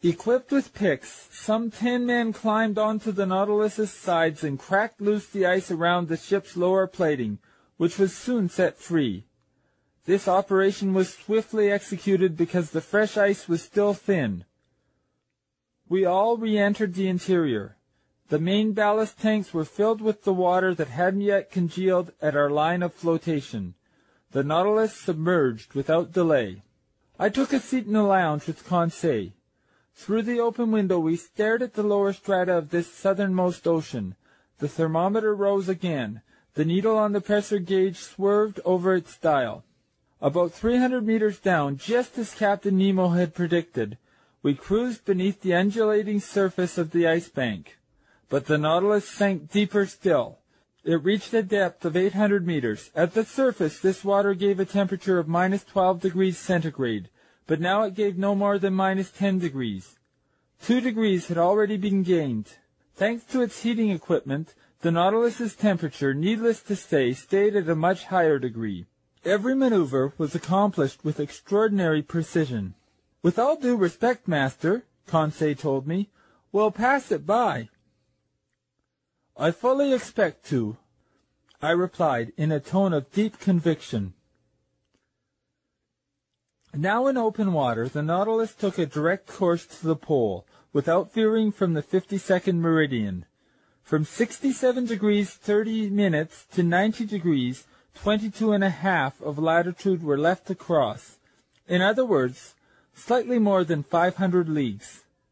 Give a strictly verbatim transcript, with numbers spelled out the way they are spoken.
Equipped with picks, some ten men climbed onto the Nautilus's sides and cracked loose the ice around the ship's lower plating, which was soon set free. This operation was swiftly executed because the fresh ice was still thin. We all re-entered the interior. The main ballast tanks were filled with the water that hadn't yet congealed at our line of flotation. The Nautilus submerged without delay. I took a seat in the lounge with Conseil. Through the open window we stared at the lower strata of this southernmost ocean. The thermometer rose again. The needle on the pressure gauge swerved over its dial. About three hundred meters down, just as Captain Nemo had predicted, we cruised beneath the undulating surface of the ice bank. But the Nautilus sank deeper still. It reached a depth of eight hundred meters. At the surface, this water gave a temperature of minus twelve degrees centigrade, but now it gave no more than minus ten degrees. Two degrees had already been gained. Thanks to its heating equipment, the Nautilus's temperature, needless to say, stayed at a much higher degree. Every maneuver was accomplished with extraordinary precision. "With all due respect, master," Conseil told me, "we'll pass it by." "I fully expect to," I replied in a tone of deep conviction. Now in open water, the Nautilus took a direct course to the pole, without veering from the fifty-second meridian. From sixty-seven degrees thirty minutes to ninety degrees, twenty-two and a half of latitude were left to cross. In other words, slightly more than five hundred leagues.